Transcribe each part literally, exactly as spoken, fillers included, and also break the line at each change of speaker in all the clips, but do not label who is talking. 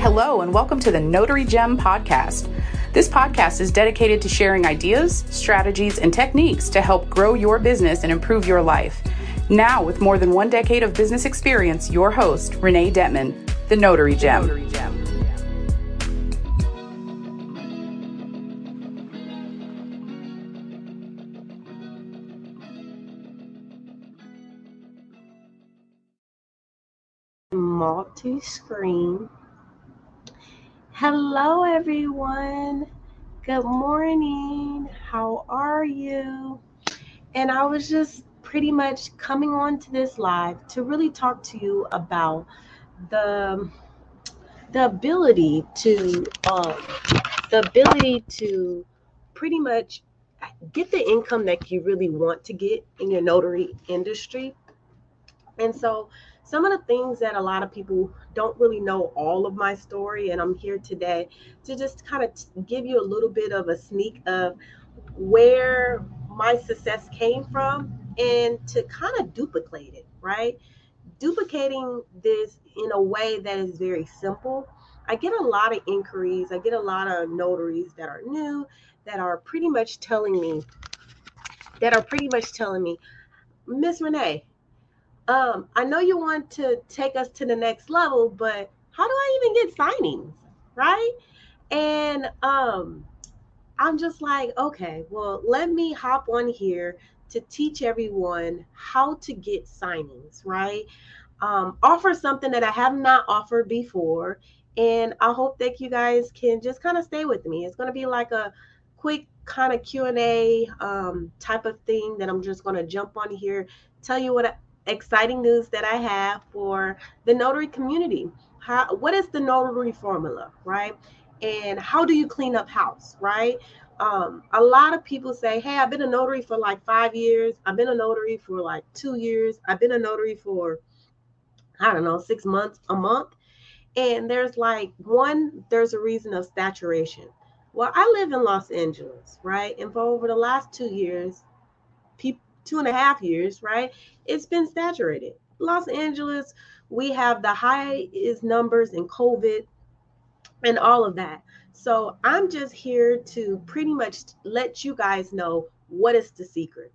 Hello, and welcome to the Notary Gem podcast. This podcast is dedicated to sharing ideas, strategies, and techniques to help grow your business and improve your life. Now, with more than one decade of business experience, your host, Renee Detman, the Notary Gem. The Notary Gem.
Multi-screen. Hello everyone, good morning, how are you? And I was just pretty much coming on to this live to really talk to you about the the ability to um, the ability to pretty much get the income that you really want to get in your notary industry. And so some of the things that a lot of people don't really know all of my story, and I'm here today to just kind of t- give you a little bit of a sneak of where my success came from and to kind of duplicate it, right? Duplicating this in a way that is very simple. I get a lot of inquiries, I get a lot of notaries that are new that are pretty much telling me that are pretty much telling me, Miss Renee, um, I know you want to take us to the next level, but how do I even get signings, right? And um, I'm just like, okay, well, let me hop on here to teach everyone how to get signings, right? Um, offer something that I have not offered before, and I hope that you guys can just kind of stay with me. It's going to be like a quick kind of Q and A um, type of thing that I'm just going to jump on here, tell you what exciting news that I have for the notary community. How, what is the notary formula, right? And how do you clean up house, right? Um, a lot of people say, hey, I've been a notary for like five years. I've been a notary for like two years. I've been a notary for I don't know, six months, a month. And there's like one, there's a reason of saturation. Well, I live in Los Angeles, right? And for over the last two years, pe- two and a half years, right? It's been saturated. Los Angeles, we have the highest numbers in COVID and all of that. So I'm just here to pretty much let you guys know what is the secret.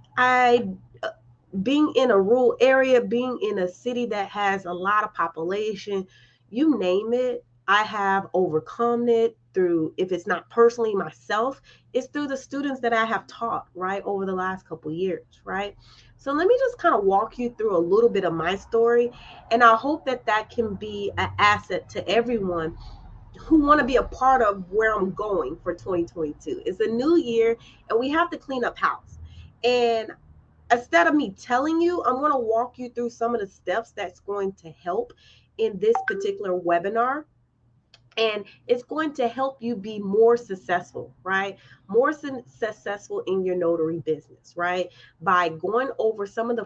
I being in a rural area, being in a city that has a lot of population, you name it, I have overcome it through, if it's not personally myself, it's through the students that I have taught, right, over the last couple of years, right? So let me just kind of walk you through a little bit of my story, and I hope that that can be an asset to everyone who want to be a part of where I'm going for twenty twenty-two. It's a new year, and we have to clean up house. And instead of me telling you, I'm going to walk you through some of the steps that's going to help in this particular webinar. And it's going to help you be more successful, right? More su- successful in your notary business, right? By going over some of the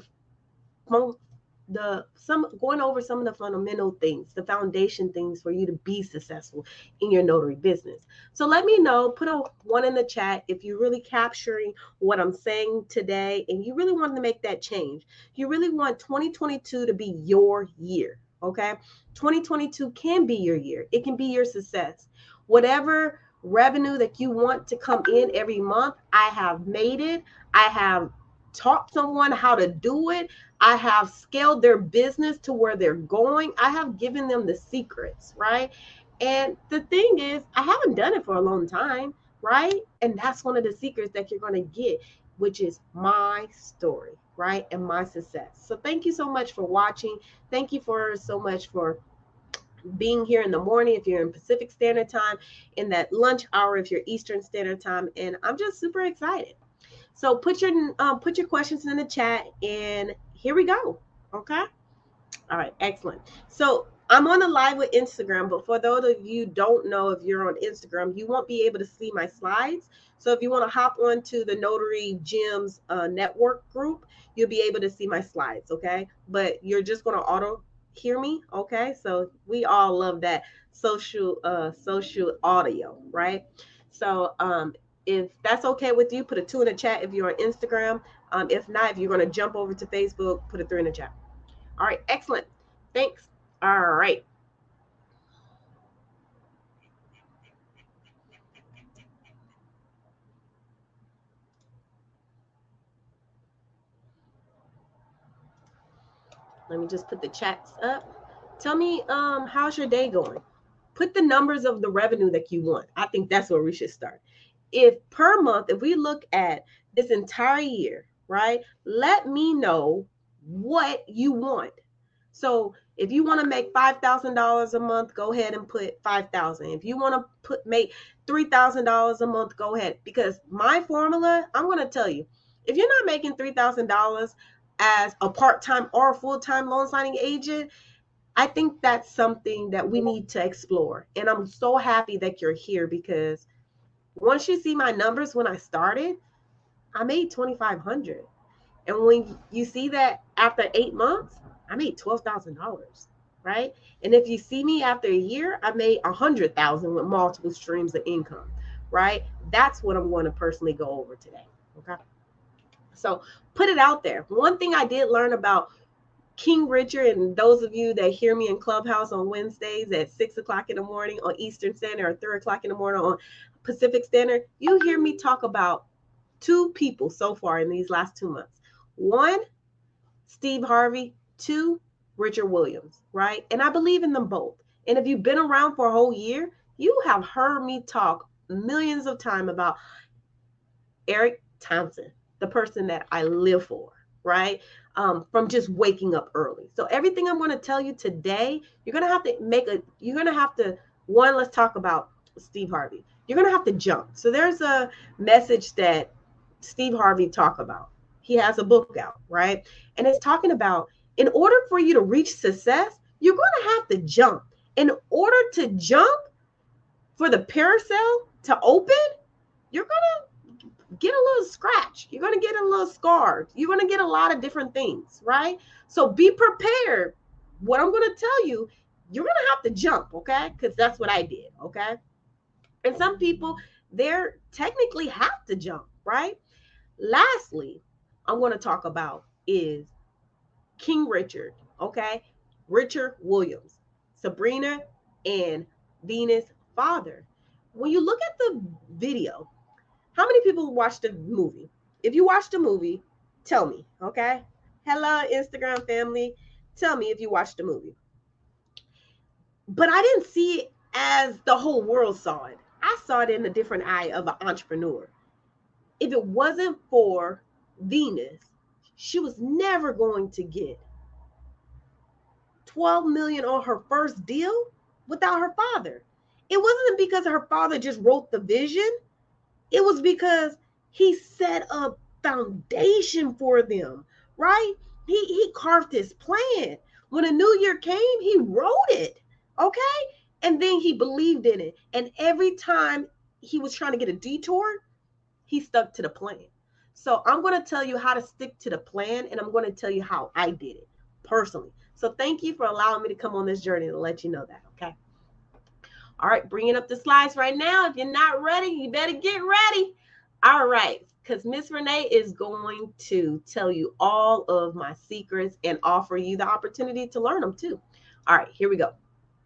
the some going over some of the fundamental things, the foundation things for you to be successful in your notary business. So let me know, put a one in the chat if you're really capturing what I'm saying today and you really want to make that change. You really want twenty twenty-two to be your year, okay? twenty twenty-two can be your year. It can be your success. Whatever revenue that you want to come in every month, I have made it. I have taught someone how to do it. I have scaled their business to where they're going. I have given them the secrets, right? And the thing is, I haven't done it for a long time, right? And that's one of the secrets that you're going to get, which is my story, right? And my success. So thank you so much for watching. Thank you for so much for being here in the morning if you're in Pacific Standard Time, in that lunch hour if you're Eastern Standard Time. And I'm just super excited. So put your um, put your questions in the chat, and here we go. Okay. All right. Excellent. So I'm on a live with Instagram, but for those of you who don't know, if you're on Instagram, you won't be able to see my slides. So if you want to hop onto the Notary Gems uh, network group, you'll be able to see my slides. Okay. But you're just going to auto hear me. Okay. So we all love that social uh, social audio, right? So um, if that's okay with you, put a two in the chat if you're on Instagram. Um, if not, if you're going to jump over to Facebook, put a three in the chat. All right, excellent. Thanks. All right. Let me just put the chats up. Tell me, um, how's your day going? Put the numbers of the revenue that you want. I think that's where we should start. If per month, if we look at this entire year, right, let me know what you want. So if you want to make five thousand dollars a month, go ahead and put five thousand dollars. If you want to put make three thousand dollars a month, go ahead. Because my formula, I'm going to tell you, if you're not making three thousand dollars as a part-time or a full-time loan signing agent, I think that's something that we need to explore. And I'm so happy that you're here, because once you see my numbers when I started, I made twenty-five hundred dollars. And when you see that after eight months, I made twelve thousand dollars, right? And if you see me after a year, I made one hundred thousand dollars with multiple streams of income, right? That's what I'm going to personally go over today, okay? So put it out there. One thing I did learn about King Richard, and those of you that hear me in Clubhouse on Wednesdays at six o'clock in the morning on Eastern Standard, or three o'clock in the morning on Pacific Standard, you hear me talk about two people so far in these last two months. One, Steve Harvey. Two, Richard Williams, right? And I believe in them both. And if you've been around for a whole year, you have heard me talk millions of times about Eric Thompson, the person that I live for, right? Um, from just waking up early. So everything I'm going to tell you today, you're going to have to make a, you're going to have to, one, let's talk about Steve Harvey. You're going to have to jump. So there's a message that Steve Harvey talked about. He has a book out, right? And it's talking about, in order for you to reach success, you're going to have to jump. In order to jump for the parasail to open, you're going to get a little scratch. You're going to get a little scarred. You're going to get a lot of different things, right? So be prepared. What I'm going to tell you, you're going to have to jump, okay? Because that's what I did, okay? And some people, they're technically have to jump, right? Lastly, I'm going to talk about is King Richard, okay? Richard Williams, Sabrina and Venus' father. When you look at the video, how many people watched the movie? If you watched the movie, tell me, okay? Hello, Instagram family. Tell me if you watched the movie. But I didn't see it as the whole world saw it. I saw it in a different eye of an entrepreneur. If it wasn't for Venus, she was never going to get twelve million dollars on her first deal without her father. It wasn't because her father just wrote the vision. It was because he set a foundation for them, right? He, he carved his plan. When a new year came, he wrote it, okay? And then he believed in it. And every time he was trying to get a detour, he stuck to the plan. So I'm going to tell you how to stick to the plan, and I'm going to tell you how I did it personally. So thank you for allowing me to come on this journey to let you know that, okay? All right, bringing up the slides right now. If you're not ready, you better get ready. All right, because Miss Renee is going to tell you all of my secrets and offer you the opportunity to learn them too. All right, here we go.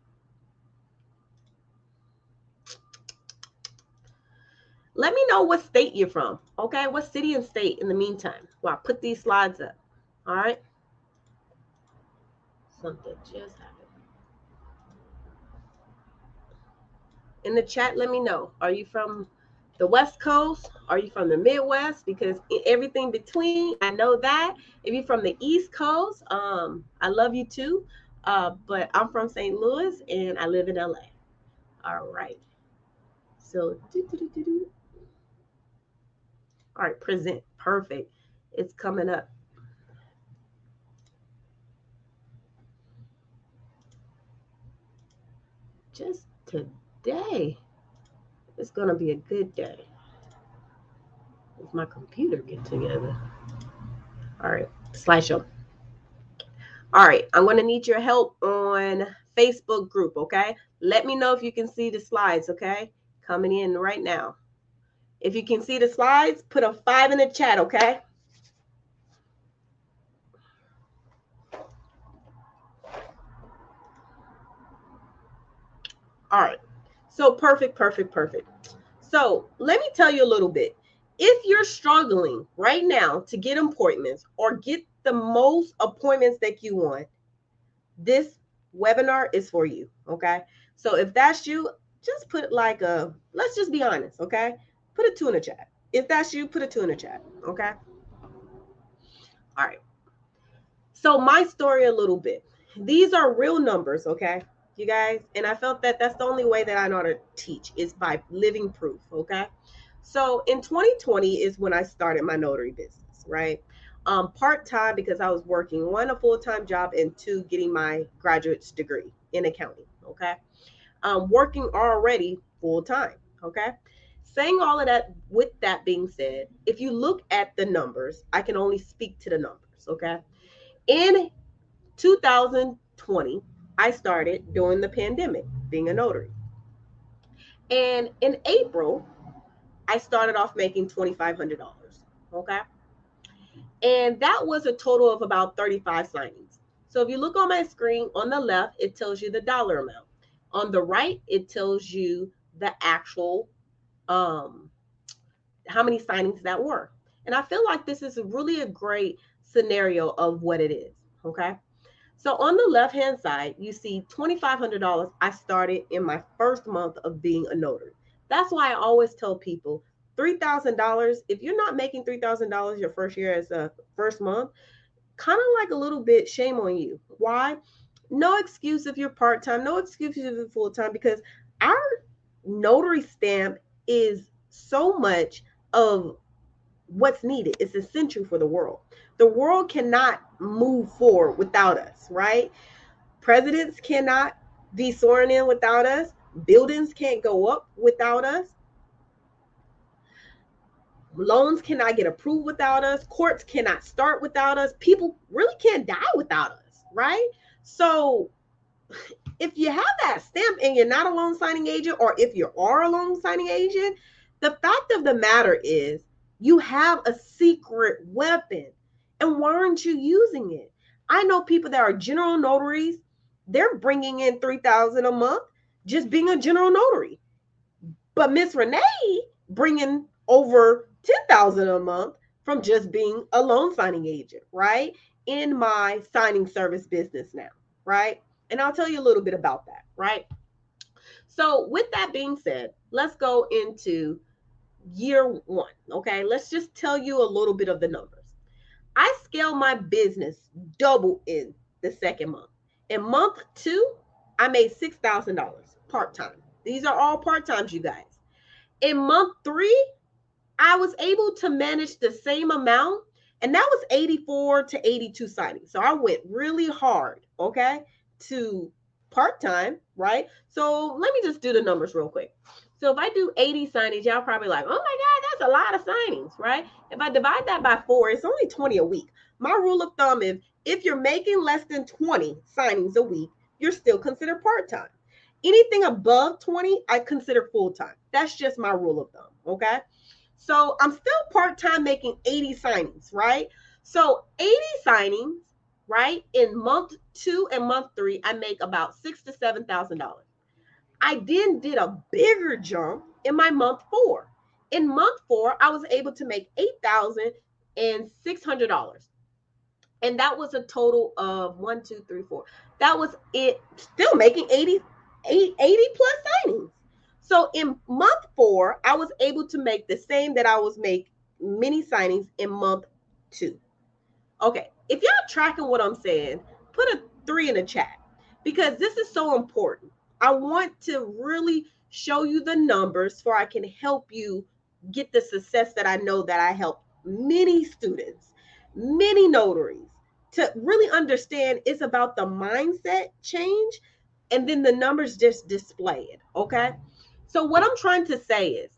Let me know what state you're from, okay? What city and state in the meantime while I put these slides up, all right? Something just happened. In the chat, let me know. Are you from the West Coast? Are you from the Midwest? Because everything between, I know that. If you're from the East Coast, um, I love you too. Uh, but I'm from Saint Louis and I live in L A. All right. So, doo, doo, doo, doo, doo. All right, present. Perfect. It's coming up. Just today, it's going to be a good day. If my computer get together. All right, slideshow. All right, I'm going to need your help on Facebook group, okay? Let me know if you can see the slides, okay? Coming in right now. If you can see the slides, put a five in the chat, okay? All right. So perfect, perfect, perfect. So let me tell you a little bit. If you're struggling right now to get appointments or get the most appointments that you want, this webinar is for you. Okay. So if that's you, just put like a, let's just be honest. Okay. Put a two in the chat. If that's you, put a two in the chat. Okay. All right. So my story a little bit. These are real numbers. Okay. You guys. And I felt that that's the only way that I know how to teach is by living proof. Okay. So in twenty twenty is when I started my notary business, right? Um, part-time because I was working, one, a full-time job, and two, getting my graduate's degree in accounting, okay? Um, working already full-time, okay? Saying all of that, with that being said, if you look at the numbers, I can only speak to the numbers, okay? In two thousand twenty, I started during the pandemic being a notary. And in April, I started off making twenty-five hundred dollars, okay? And that was a total of about thirty-five signings. So if you look on my screen, on the left, it tells you the dollar amount. On the right, it tells you the actual, um, how many signings that were. And I feel like this is really a great scenario of what it is, okay? So on the left-hand side, you see twenty-five hundred dollars I started in my first month of being a notary. That's why I always tell people three thousand dollars, if you're not making three thousand dollars your first year as a first month, kind of like a little bit shame on you. Why? No excuse if you're part-time, no excuse if you're full-time, because our notary stamp is so much of what's needed. It's essential for the world. The world cannot move forward without us, right? Presidents cannot be sworn in without us. Buildings can't go up without us. Loans cannot get approved without us. Courts cannot start without us. People really can't die without us, right? So if you have that stamp and you're not a loan signing agent, or if you are a loan signing agent, the fact of the matter is you have a secret weapon. And why aren't you using it? I know people that are general notaries. They're bringing in three thousand dollars a month just being a general notary. But Miss Renee bringing over ten thousand dollars a month from just being a loan signing agent, right? In my signing service business now, right? And I'll tell you a little bit about that, right? So with that being said, let's go into year one, okay? Let's just tell you a little bit of the numbers. I scaled my business double in the second month. In month two, I made six thousand dollars part-time. These are all part-times, you guys. In month three, I was able to manage the same amount, and that was eighty-four to eighty-two signings. So I went really hard, okay, to part-time, right? So let me just do the numbers real quick. So if I do eighty signings, y'all probably like, oh my God, that's a lot of signings, right? If I divide that by four, it's only twenty a week. My rule of thumb is if you're making less than twenty signings a week, you're still considered part-time. Anything above twenty, I consider full-time. That's just my rule of thumb, okay? So I'm still part-time making eighty signings, right? So eighty signings, right? In month two and month three, I make about six to seven thousand dollars. I then did a bigger jump in my month four. In month four, I was able to make eight thousand six hundred dollars. And that was a total of one, two, three, four. That was it, still making eighty, eighty plus signings. So in month four, I was able to make the same that I was make many signings in month two. Okay, if y'all tracking what I'm saying, put a three in the chat because this is so important. I want to really show you the numbers so I can help you get the success that I know that I help many students, many notaries to really understand. It's about the mindset change, and then the numbers just display it, okay? So what I'm trying to say is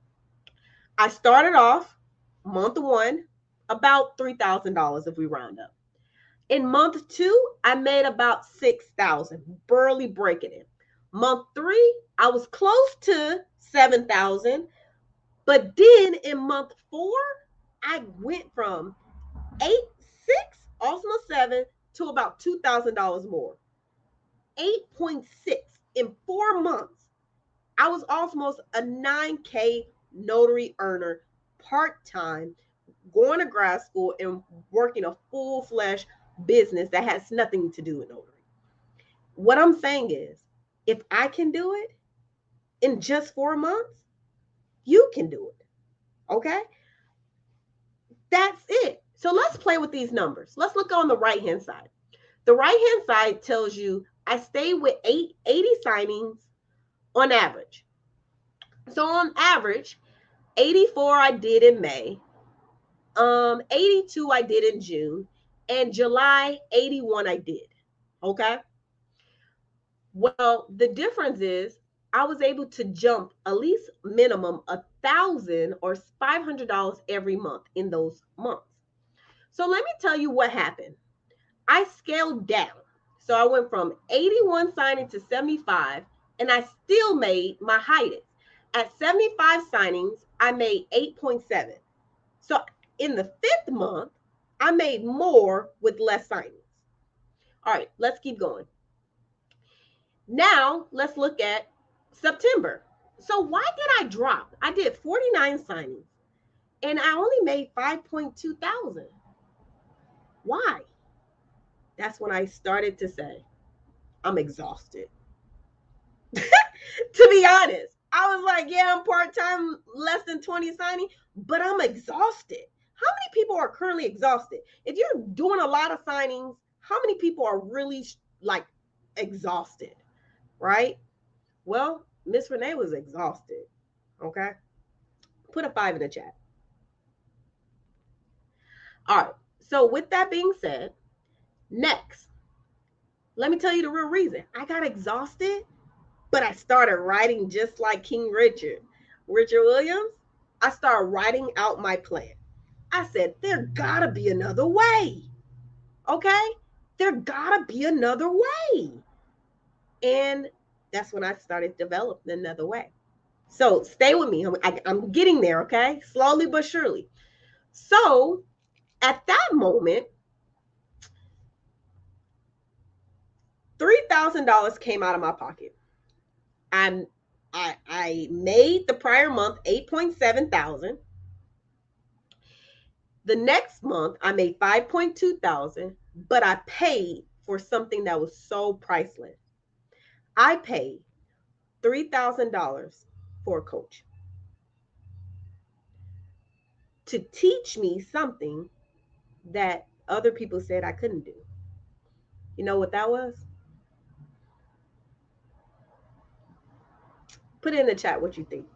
I started off month one about three thousand dollars if we round up. In month two, I made about six thousand dollars, barely breaking it. Month three, I was close to seven thousand dollars. But then in month four, I went from eight, six, almost seven to about two thousand dollars more. eight point six in four months. I was almost a nine K notary earner part-time, going to grad school and working a full-fledged business that has nothing to do with notary. What I'm saying is, if I can do it in just four months, you can do it. Okay? That's it. So let's play with these numbers. Let's look on the right-hand side. The right-hand side tells you I stay with eight, eighty signings on average. So on average, eighty-four I did in May, um, eighty-two I did in June, and July, eighty-one I did. Okay? Well, the difference is I was able to jump at least minimum a thousand or five hundred dollars every month in those months. So let me tell you what happened. I scaled down. So I went from eighty-one signing to seventy-five, and I still made my highest. At seventy-five signings, I made eight point seven. So in the fifth month, I made more with less signings. All right, let's keep going. Now, let's look at September. So why did I drop? I did forty-nine signings, and I only made five point two thousand. Why? That's when I started to say, I'm exhausted. To be honest, I was like, yeah, I'm part-time, less than twenty signing, but I'm exhausted. How many people are currently exhausted? If you're doing a lot of signings, how many people are really like exhausted, right? Well, Miss Renee was exhausted, okay? Put a five in the chat. All right, so with that being said, next, let me tell you the real reason. I got exhausted, but I started writing just like King Richard. Richard Williams, I started writing out my plan. I said, there gotta be another way, okay? There gotta be another way. And that's when I started developing another way. So stay with me. I, I'm getting there, okay? Slowly but surely. So at that moment, three thousand dollars came out of my pocket. I'm, I, I made the prior month eight point seven thousand. The next month, I made five point two thousand, but I paid for something that was so priceless. I paid three thousand dollars for a coach to teach me something that other people said I couldn't do. You know what that was? Put in the chat what you think.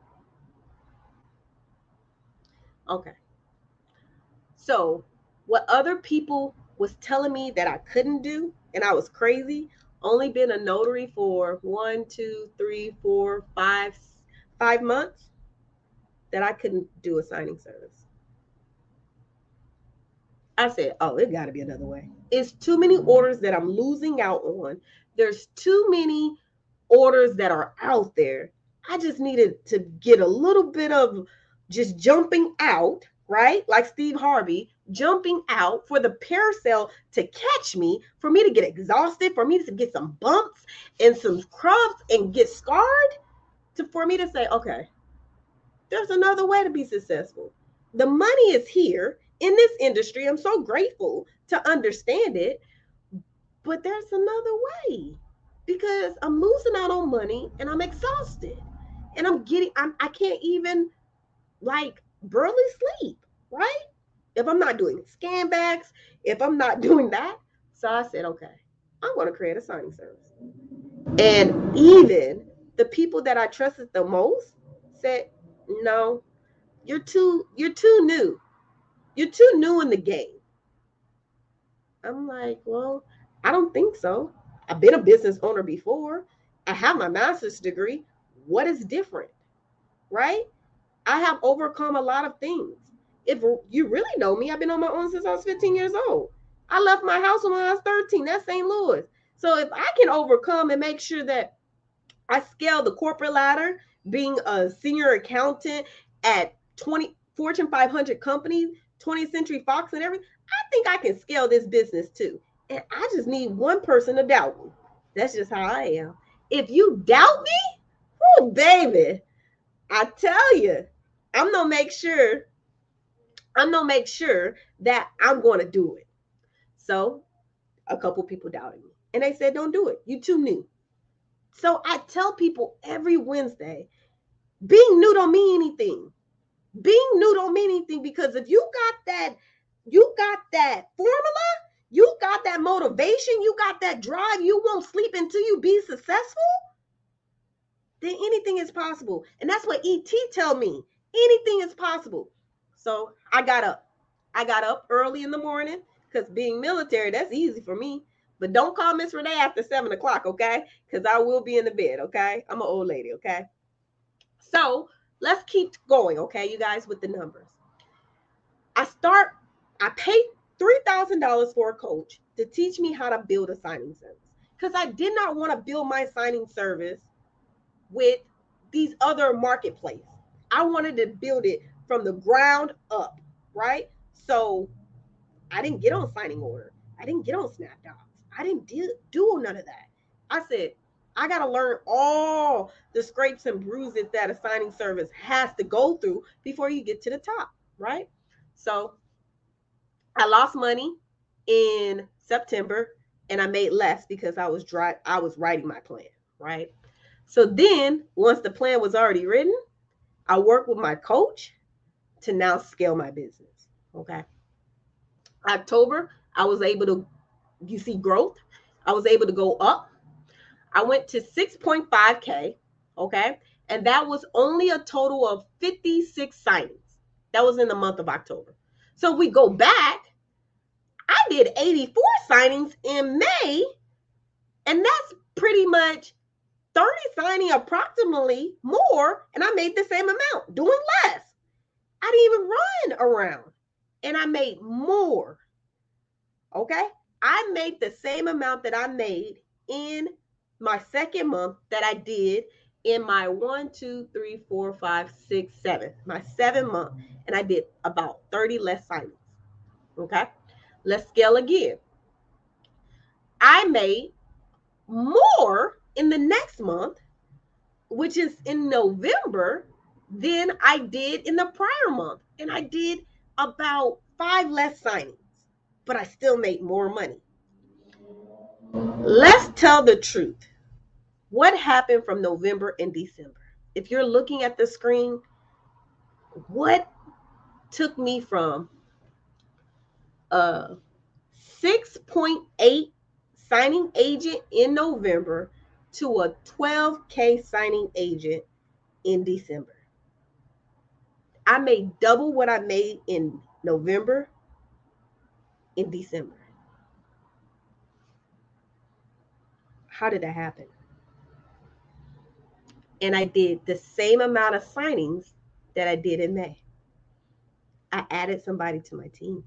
Okay. So what other people was telling me that I couldn't do, and I was crazy, only been a notary for one, two, three, four, five, five months, that I couldn't do a signing service. I said, oh, it got to be another way. It's too many orders that I'm losing out on. There's too many orders that are out there. I just needed to get a little bit of just jumping out, right? Like Steve Harvey, jumping out for the parasail to catch me, for me to get exhausted, for me to get some bumps and some crumbs and get scarred, to for me to say, okay, there's another way to be successful. The money is here in this industry. I'm so grateful to understand it, but there's another way, because I'm losing out on money and I'm exhausted and I'm getting, I'm, I can't even like barely sleep, right? If I'm not doing scan backs, if I'm not doing that. So I said, okay, I'm going to create a signing service. And even the people that I trusted the most said, no, you're too, you're too new. You're too new in the game. I'm like, well, I don't think so. I've been a business owner before. I have my master's degree. What is different, right? I have overcome a lot of things. If you really know me, I've been on my own since I was fifteen years old. I left my house when I was thirteen. That's Saint Louis. So if I can overcome and make sure that I scale the corporate ladder, being a senior accountant at twenty Fortune five hundred companies, twentieth Century Fox and everything, I think I can scale this business too. And I just need one person to doubt me. That's just how I am. If you doubt me, oh baby, I tell you, I'm gonna make sure I'm going to make sure that I'm going to do it. So a couple people doubted me and they said, don't do it. You too new. So I tell people every Wednesday, being new don't mean anything. Being new don't mean anything, because if you got that, you got that formula, you got that motivation, you got that drive, you won't sleep until you be successful, then anything is possible. And that's what E T tell me. Anything is possible. So I got up. I got up early in the morning, because being military, that's easy for me. But don't call Miss Renee after seven o'clock, okay? Because I will be in the bed, okay? I'm an old lady, okay? So let's keep going, okay, you guys, with the numbers. I start, I paid three thousand dollars for a coach to teach me how to build a signing service, because I did not want to build my signing service with these other marketplaces. I wanted to build it from the ground up, right? So I didn't get on Signing Order. I didn't get on Snapdots. I didn't do, do none of that. I said, I got to learn all the scrapes and bruises that a signing service has to go through before you get to the top, right? So I lost money in September, and I made less because I was dry, I was writing my plan, right? So then once the plan was already written, I worked with my coach to now scale my business. Okay. October, I was able to, you see growth. I was able to go up. I went to six point five K. Okay. And that was only a total of fifty-six signings. That was in the month of October. So if we go back, I did eighty-four signings in May, and that's pretty much thirty signing approximately more, and I made the same amount doing less. I didn't even run around, and I made more. Okay, I made the same amount that I made in my second month that I did in my one, two, three, four, five, six, seven, my seven month, and I did about thirty less signings. Okay, let's scale again. I made more in the next month, which is in November, than I did in the prior month. And I did about five less signings, but I still made more money. Let's tell the truth. What happened from November and December? If you're looking at the screen, what took me from a six point eight signing agent in November to a twelve K signing agent in December? I made double what I made in November in December. How did that happen? And I did the same amount of signings that I did in May. I added somebody to my team.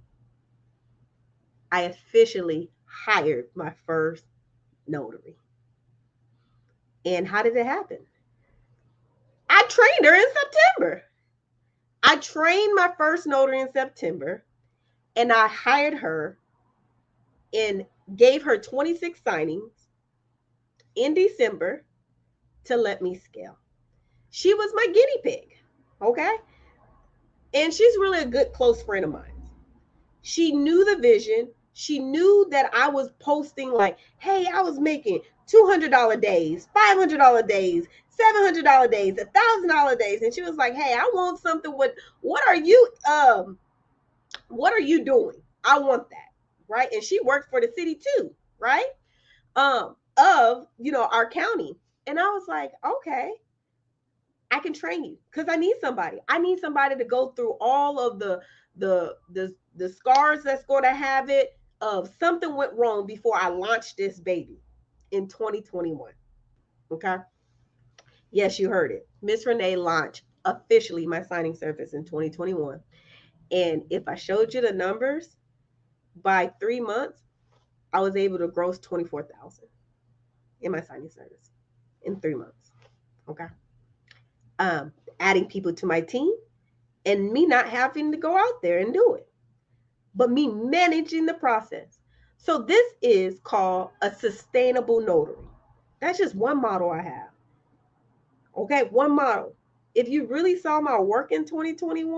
I officially hired my first notary. And how did it happen? I trained her in September. I trained my first notary in September, and I hired her and gave her twenty-six signings in December to let me scale. She was my guinea pig, okay? And she's really a good close friend of mine. She knew the vision. She knew that I was posting like, hey, I was making two hundred dollars days, five hundred dollars days, seven hundred dollars days, one thousand dollars days. And she was like, hey, I want something with, what are you, um, what are you doing? I want that, right? And she worked for the city too, right? Um, of, you know, our county. And I was like, okay, I can train you, because I need somebody. I need somebody to go through all of the, the, the, the scars that's going to have it of something went wrong before I launched this baby in twenty twenty-one. Okay. Yes, you heard it. Miss Renee launched officially my signing service in twenty twenty-one. And if I showed you the numbers, by three months, I was able to gross twenty-four thousand in my signing service in three months. Okay. Um, adding people to my team and me not having to go out there and do it, but me managing the process. So this is called a sustainable notary. That's just one model I have. Okay, one model. If you really saw my work in twenty twenty-one,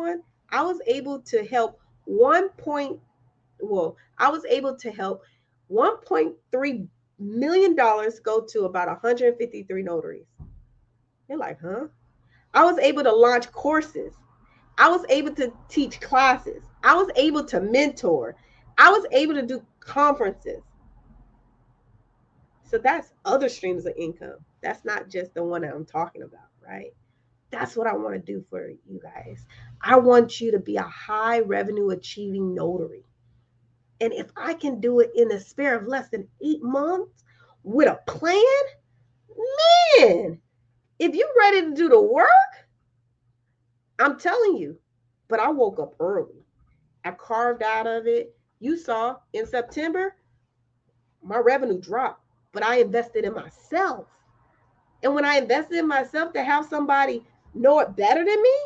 I was able to help one point, well, I was able to help one point three million dollars go to about one hundred fifty-three notaries. You're like, huh? I was able to launch courses. I was able to teach classes. I was able to mentor. I was able to do conferences. So that's other streams of income. That's not just the one that I'm talking about, right? That's what I want to do for you guys. I want you to be a high revenue achieving notary. And if I can do it in the spare of less than eight months with a plan, man, if you're ready to do the work, I'm telling you. But I woke up early. I carved out of it. You saw in September, my revenue dropped, but I invested in myself. And when I invested in myself to have somebody know it better than me,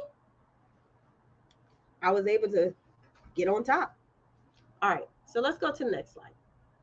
I was able to get on top. All right, so let's go to the next slide.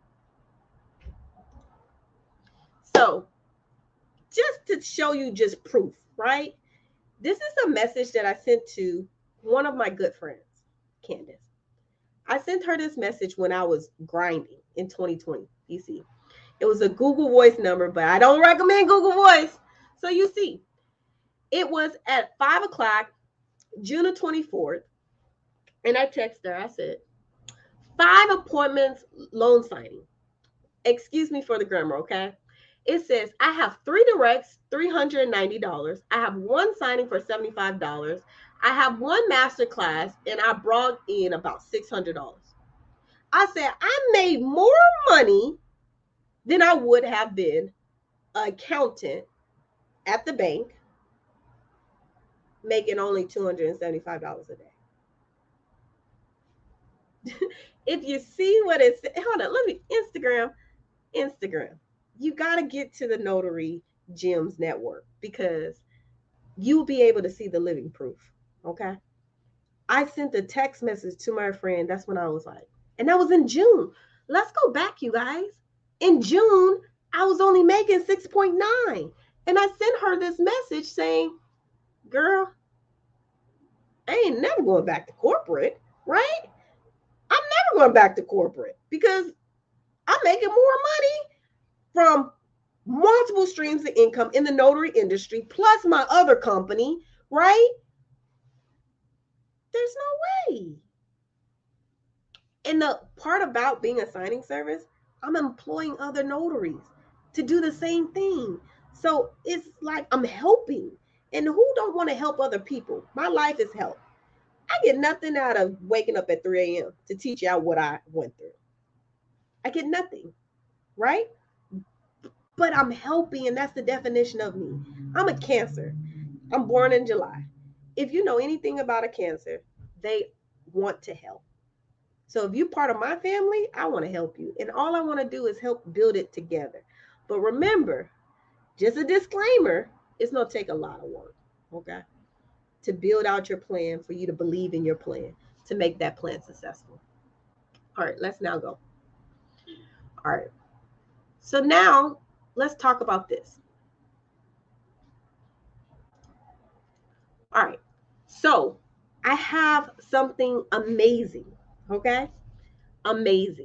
So just to show you just proof, right? This is a message that I sent to one of my good friends, Candace. I sent her this message when I was grinding in twenty twenty, you see. It was a Google Voice number, but I don't recommend Google Voice. So you see, it was at five o'clock, June the twenty-fourth, and I texted her, I said, five appointments loan signing. Excuse me for the grammar, okay? It says, I have three directs, three hundred ninety dollars. I have one signing for seventy-five dollars. I have one master class, and I brought in about six hundred dollars. I said, I made more money than I would have been an accountant at the bank making only two hundred seventy-five dollars a day. If you see what it says, hold on, let me, Instagram, Instagram. You got to get to the Notary Gems Network because you'll be able to see the living proof, okay? I sent a text message to my friend. That's when I was like, and that was in June. Let's go back, you guys. In June, I was only making six point nine. And I sent her this message saying, girl, I ain't never going back to corporate, right? I'm never going back to corporate because I'm making more money from multiple streams of income in the notary industry, plus my other company, right? There's no way. And the part about being a signing service, I'm employing other notaries to do the same thing. So it's like I'm helping. And who don't want to help other people? My life is help. I get nothing out of waking up at three a.m. to teach y'all what I went through. I get nothing, right? But I'm helping, and that's the definition of me. I'm a Cancer. I'm born in July. If you know anything about a Cancer, they want to help. So if you're part of my family, I want to help you. And all I want to do is help build it together. But remember, just a disclaimer, it's going to take a lot of work, okay? To build out your plan, for you to believe in your plan, to make that plan successful. All right, let's now go. All right. So now let's talk about this. All right. So I have something amazing, okay? Amazing.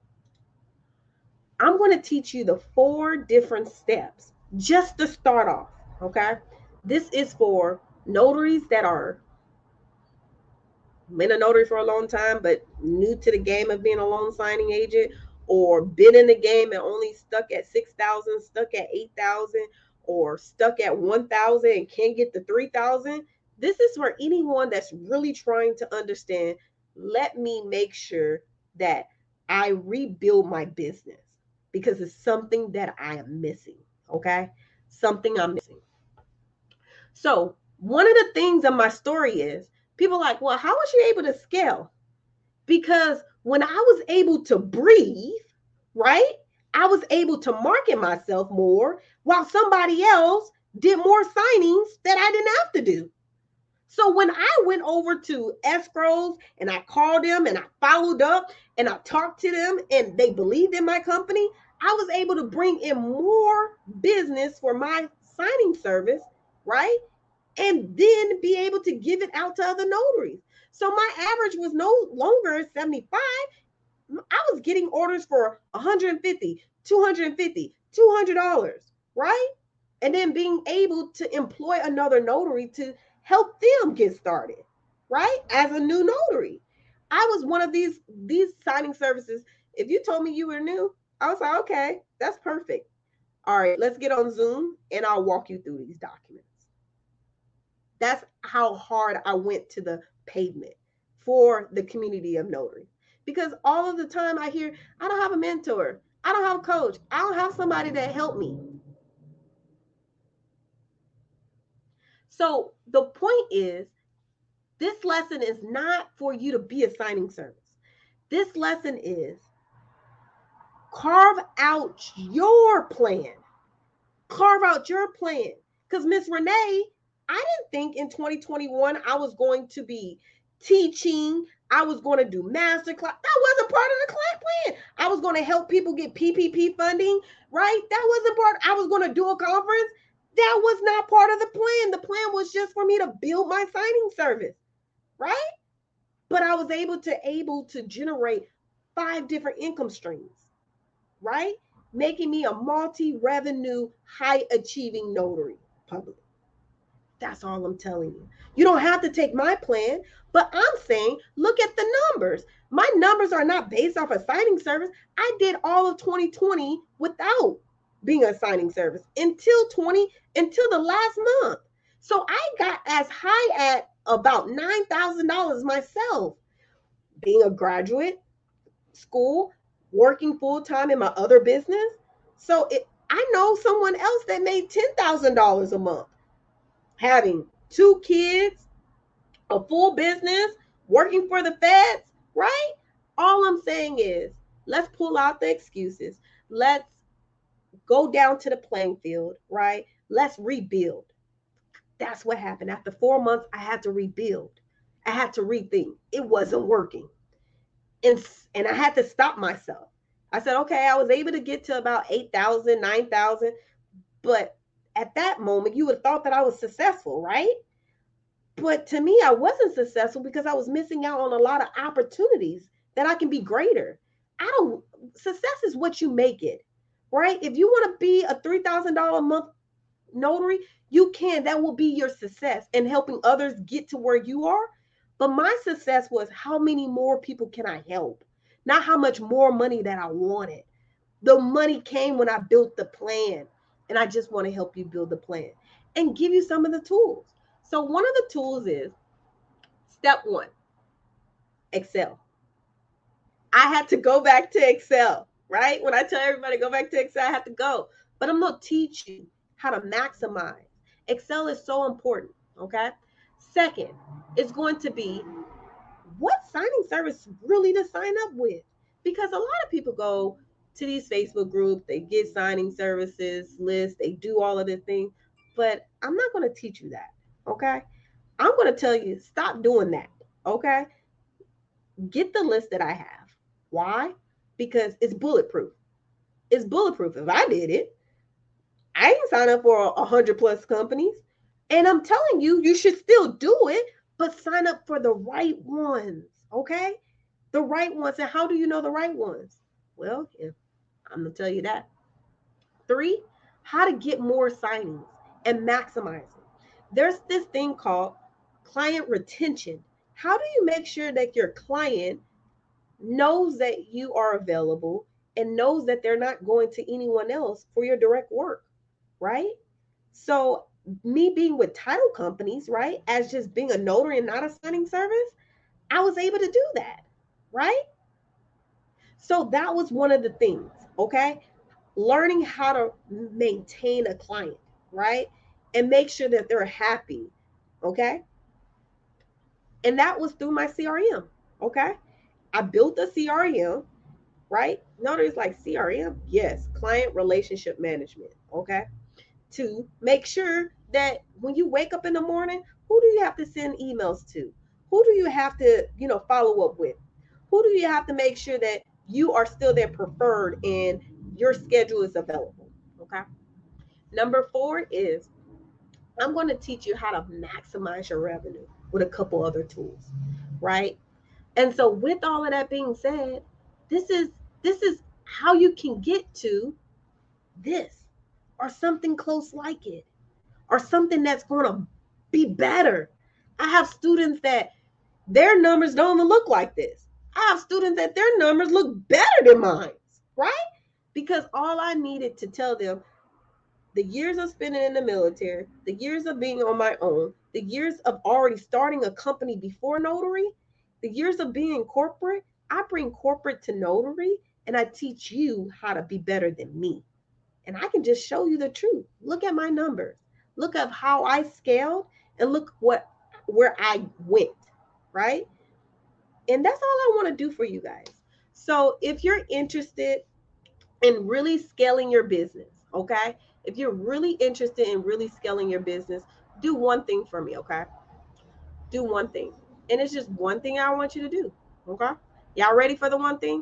I'm going to teach you the four different steps just to start off, okay? This is for notaries that are been a notary for a long time, but new to the game of being a loan signing agent, or been in the game and only stuck at six thousand, stuck at eight thousand, or stuck at one thousand and can't get to three thousand. This is for anyone that's really trying to understand, let me make sure that I rebuild my business because it's something that I am missing, okay? Something I'm missing. So one of the things in my story is, people are like, well, how was you able to scale? Because when I was able to breathe, right, I was able to market myself more while somebody else did more signings that I didn't have to do. So when I went over to escrows and I called them and I followed up and I talked to them and they believed in my company, I was able to bring in more business for my signing service, right? And then be able to give it out to other notaries. So my average was no longer seventy-five. I was getting orders for one hundred fifty, two hundred fifty, two hundred dollars, right? And then being able to employ another notary to help them get started, right? As a new notary. I was one of these these signing services. If you told me you were new, I was like, okay, that's perfect. All right, let's get on Zoom and I'll walk you through these documents. That's how hard I went to the pavement for the community of notary. Because all of the time I hear, I don't have a mentor, I don't have a coach, I don't have somebody that helped me. So the point is, this lesson is not for you to be a signing service. This lesson is carve out your plan. Carve out your plan. Because Miss Renee, I didn't think in twenty twenty-one I was going to be teaching. I was going to do master class. That wasn't part of the plan. I was going to help people get P P P funding, right? That wasn't part. I was going to do a conference. That was not part of the plan. The plan was just for me to build my signing service, right? But I was able to able to generate five different income streams, right? Making me a multi-revenue, high-achieving notary public. That's all I'm telling you. You don't have to take my plan, but I'm saying, look at the numbers. My numbers are not based off a signing service. I did all of twenty twenty without being a signing service until twenty, until the last month. So I got as high at about nine thousand dollars myself, being a graduate, school, working full-time in my other business. So it, I know someone else that made ten thousand dollars a month, having two kids, a full business, working for the feds, right? All I'm saying is, let's pull out the excuses. Let's go down to the playing field, right? Let's rebuild. That's what happened. After four months, I had to rebuild. I had to rethink. It wasn't working. And, and I had to stop myself. I said, okay, I was able to get to about eight thousand, nine thousand. But at that moment, you would have thought that I was successful, right? But to me, I wasn't successful because I was missing out on a lot of opportunities that I can be greater. I don't, success is what you make it, right? If you want to be a three thousand dollars a month notary, you can. That will be your success in helping others get to where you are. But my success was, how many more people can I help? Not how much more money that I wanted. The money came when I built the plan. And I just want to help you build the plan and give you some of the tools. So one of the tools is step one, Excel. I had to go back to Excel, right? When I tell everybody go back to Excel, I have to go. But I'm going to teach you how to maximize. Excel is so important, okay? Second, it's going to be what signing service really to sign up with. Because a lot of people go to these Facebook groups, they get signing services lists, they do all of this thing. But I'm not going to teach you that, okay? I'm going to tell you, stop doing that, okay? Get the list that I have. Why? Because it's bulletproof. It's bulletproof. If I did it, I didn't sign up for a hundred plus companies. And I'm telling you, you should still do it, but sign up for the right ones, okay? The right ones. And how do you know the right ones? Well, yeah, I'm going to tell you that. Three, how to get more signings and maximize it. There's this thing called client retention. How do you make sure that your client knows that you are available and knows that they're not going to anyone else for your direct work, right? So me being with title companies, right, as just being a notary and not a signing service, I was able to do that, right? So that was one of the things, okay? Learning how to maintain a client, right? And make sure that they're happy, okay? And that was through my C R M, okay? I built a C R M, right? Notaries like C R M, yes, client relationship management, okay? To make sure that when you wake up in the morning, who do you have to send emails to? Who do you have to, you know, follow up with? Who do you have to make sure that you are still their preferred and your schedule is available, okay? Number four is I'm going to teach you how to maximize your revenue with a couple other tools, right? And so with all of that being said, this is this is how you can get to this or something close like it or something that's going to be better. I have students that their numbers don't even look like this. I have students that their numbers look better than mine, right? Because all I needed to tell them, the years of spending in the military, the years of being on my own, the years of already starting a company before notary, the years of being corporate, I bring corporate to notary and I teach you how to be better than me. And I can just show you the truth. Look at my numbers. Look at how I scaled and look what where I went, right? And that's all I want to do for you guys. So if you're interested in really scaling your business, okay? If you're really interested in really scaling your business, do one thing for me, okay? Do one thing. And it's just one thing I want you to do, okay? Y'all ready for the one thing?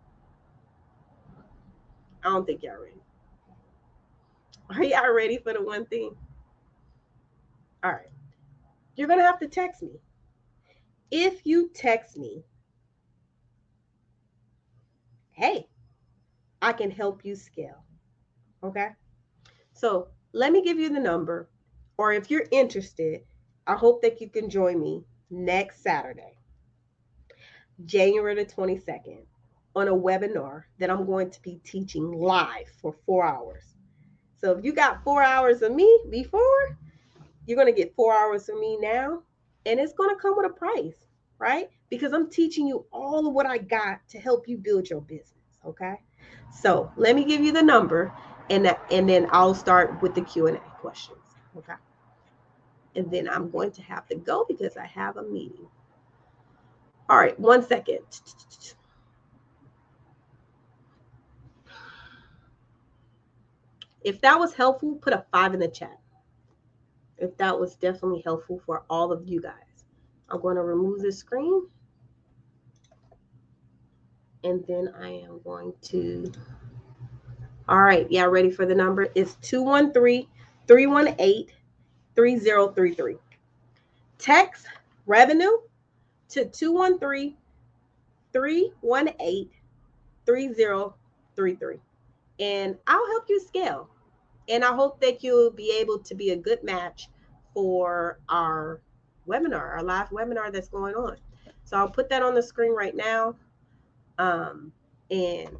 I don't think y'all ready. Are y'all ready for the one thing? All right. You're going to have to text me. If you text me, hey, I can help you scale, okay? So let me give you the number, or if you're interested, I hope that you can join me next Saturday, January the twenty-second, on a webinar that I'm going to be teaching live for four hours. So if you got four hours of me before, you're going to get four hours of me now, and it's going to come with a price, right? Because I'm teaching you all of what I got to help you build your business, okay? So let me give you the number, and that, and then I'll start with the Q and A questions, okay? And then I'm going to have to go because I have a meeting. All right, one second. If that was helpful, put a five in the chat. If that was definitely helpful for all of you guys. I'm going to remove this screen. And then I am going to, all right, y'all ready for the number? It's two one three, three one eight, three zero three three. Text revenue to two one three, three one eight, three zero three three. And I'll help you scale. And I hope that you'll be able to be a good match for our webinar, our live webinar that's going on. So I'll put that on the screen right now. Um, and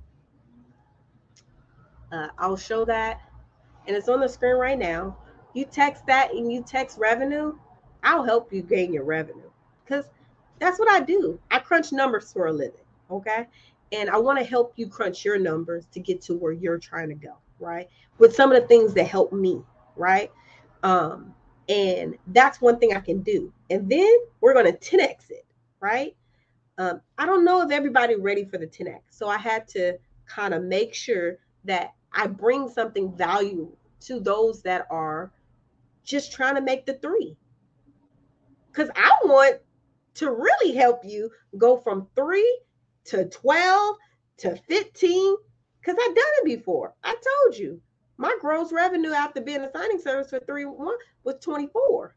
uh, I'll show that. And it's on the screen right now. You text that and you text revenue, I'll help you gain your revenue. Because that's what I do. I crunch numbers for a living, okay? And I want to help you crunch your numbers to get to where you're trying to go, right? With some of the things that help me, right? Um, and that's one thing I can do. And then we're going to ten X it, right? Um, I don't know if everybody ready for the ten X. So I had to kind of make sure that I bring something valuable to those that are just trying to make the three. Because I want to really help you go from three to twelve to fifteen. Because I've done it before. I told you. My gross revenue after being a signing service for three one was twenty-four.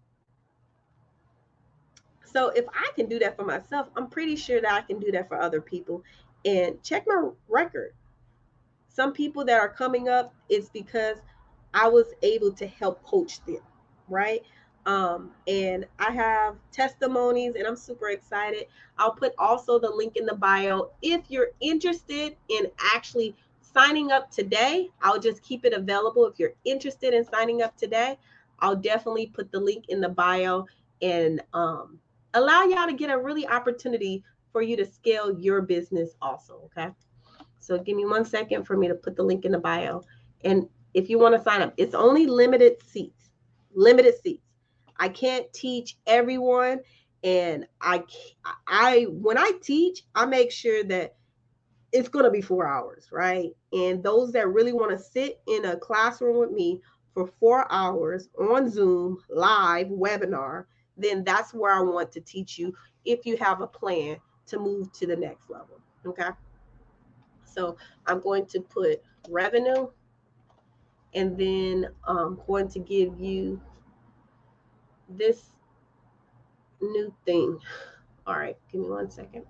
So if I can do that for myself, I'm pretty sure that I can do that for other people. And check my record. Some people that are coming up, it's because I was able to help coach them, right? Um, and I have testimonies and I'm super excited. I'll put also the link in the bio. If you're interested in actually signing up today, I'll just keep it available. If you're interested in signing up today, I'll definitely put the link in the bio and um, allow y'all to get a really opportunity for you to scale your business also, okay? So give me one second for me to put the link in the bio. And if you want to sign up, it's only limited seats, limited seats. I can't teach everyone. And I, I, when I teach, I make sure that it's going to be four hours, right? And those that really want to sit in a classroom with me for four hours on Zoom, live webinar, then that's where I want to teach you if you have a plan to move to the next level, okay? So I'm going to put revenue, and then I'm going to give you this new thing. All right, give me one second.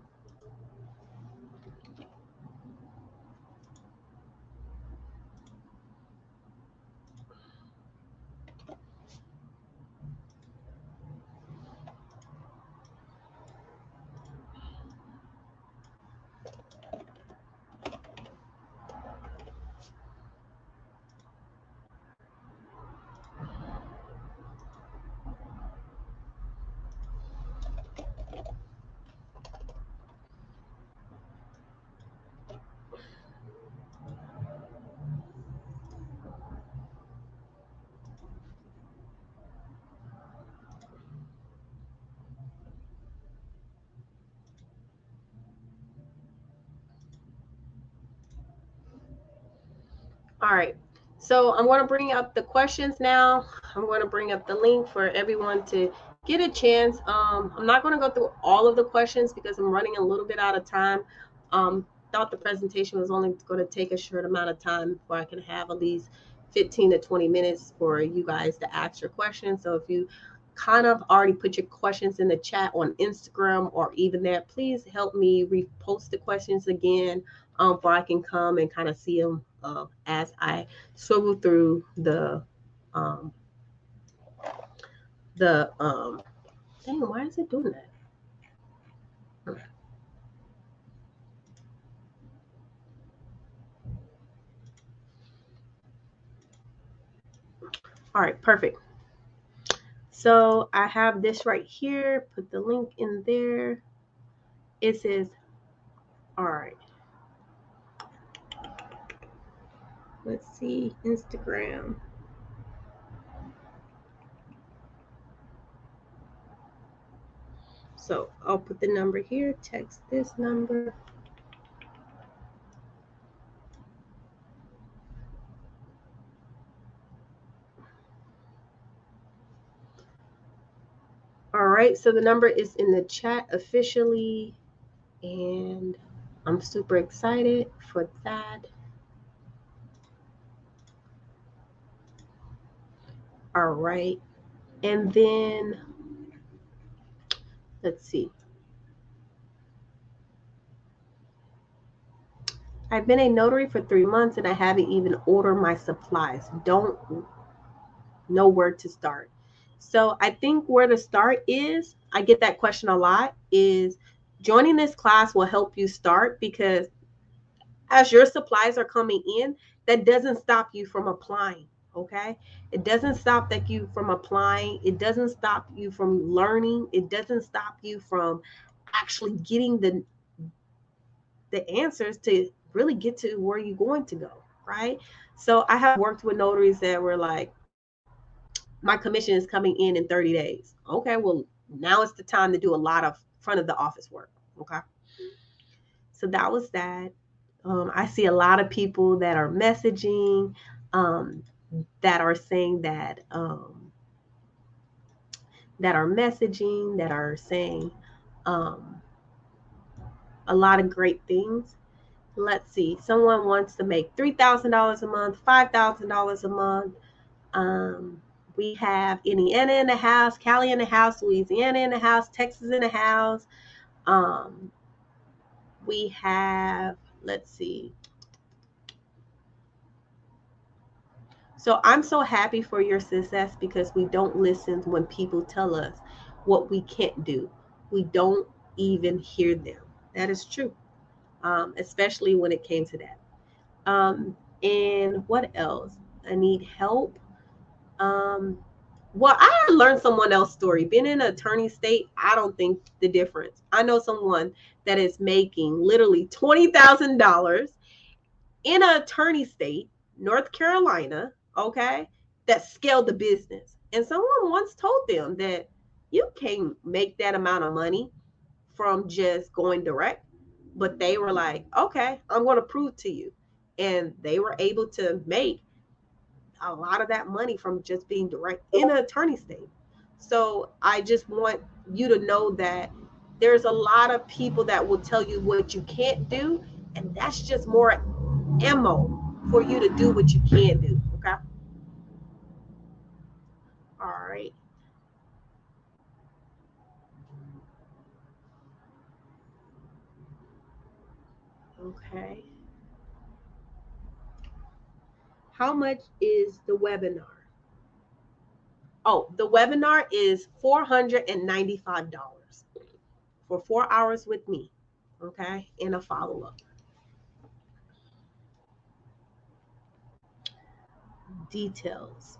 All right, so I'm going to bring up the questions now. I'm going to bring up the link for everyone to get a chance. Um, I'm not going to go through all of the questions because I'm running a little bit out of time. Um, thought the presentation was only going to take a short amount of time before I can have at least fifteen to twenty minutes for you guys to ask your questions. So if you kind of already put your questions in the chat on Instagram or even there, please help me repost the questions again, um, where I can come and kind of see them uh, as I swivel through the um, the um. Dang, why is it doing that? All right, perfect. So I have this right here. Put the link in there. It says, all right. Let's see, Instagram. So I'll put the number here, text this number. All right, so the number is in the chat officially, and I'm super excited for that. All right, and then let's see. I've been a notary for three months and I haven't even ordered my supplies. Don't know where to start. So I think where to start is, I get that question a lot, is joining this class will help you start, because as your supplies are coming in, that doesn't stop you from applying. Okay, it doesn't stop that you from applying. It doesn't stop you from learning. It doesn't stop you from actually getting the the answers to really get to where you're going to go, right? So I have worked with notaries that were like, my commission is coming in in thirty days. Okay, well, now it's the time to do a lot of front of the office work. Okay, so that was that. Um, I see a lot of people that are messaging, um, that are saying that, um, that are messaging, that are saying um, a lot of great things. Let's see. Someone wants to make three thousand dollars a month, five thousand dollars a month. Um, we have Indiana in the house, Cali in the house, Louisiana in the house, Texas in the house. Um, we have, let's see. So I'm so happy for your success, because we don't listen when people tell us what we can't do. We don't even hear them. That is true, um, especially when it came to that. Um, and what else? I need help. Um, well, I learned someone else's story. Being in an attorney state, I don't think the difference. I know someone that is making literally twenty thousand dollars in an attorney state, North Carolina, okay, that scaled the business. And someone once told them that you can't make that amount of money from just going direct. But they were like, okay, I'm going to prove to you. And they were able to make a lot of that money from just being direct in an attorney state. So I just want you to know that there's a lot of people that will tell you what you can't do, and that's just more ammo for you to do what you can do. Okay. All right. Okay. How much is the webinar? Oh, the webinar is four hundred ninety-five dollars for four hours with me, okay, and a follow-up. Details.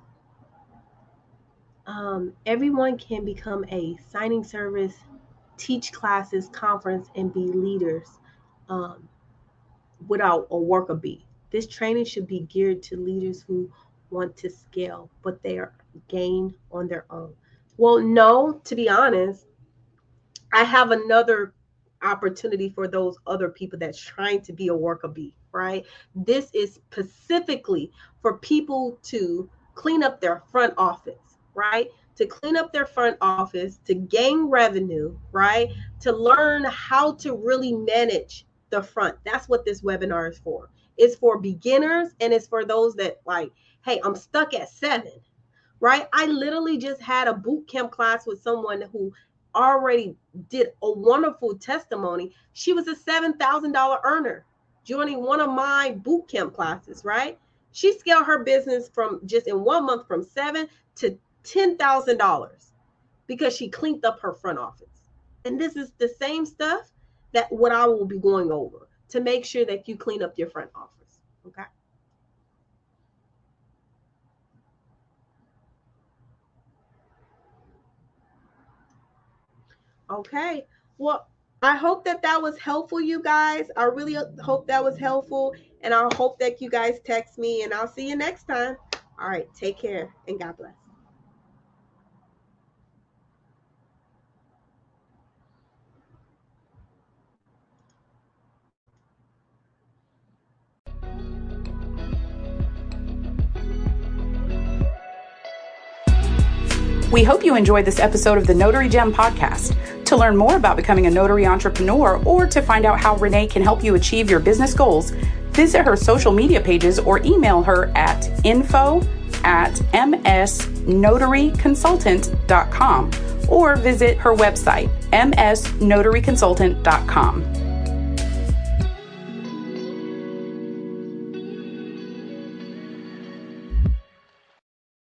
Um, everyone can become a signing service, teach classes, conference, and be leaders um, without a worker bee. This training should be geared to leaders who want to scale, but they are gain on their own. Well, no, to be honest, I have another opportunity for those other people that's trying to be a worker bee, right? This is specifically for people to clean up their front office, right? To clean up their front office, to gain revenue, right? To learn how to really manage the front. That's what this webinar is for. It's for beginners, and it's for those that like, hey, I'm stuck at seven, right? I literally just had a boot camp class with someone who already did a wonderful testimony. She was a seven thousand dollars earner joining one of my boot camp classes, right? She scaled her business from just in one month from seven to ten thousand dollars because she cleaned up her front office. And this is the same stuff that what I will be going over to make sure that you clean up your front office, okay? Okay. Well, I hope that that was helpful, you guys. I really hope that was helpful. And I hope that you guys text me, and I'll see you next time. All right. Take care and God bless.
We hope you enjoyed this episode of the Notary Gem podcast. To learn more about becoming a notary entrepreneur or to find out how Renee can help you achieve your business goals, visit her social media pages or email her at info at msnotaryconsultant.com or visit her website, m s notary consultant dot com.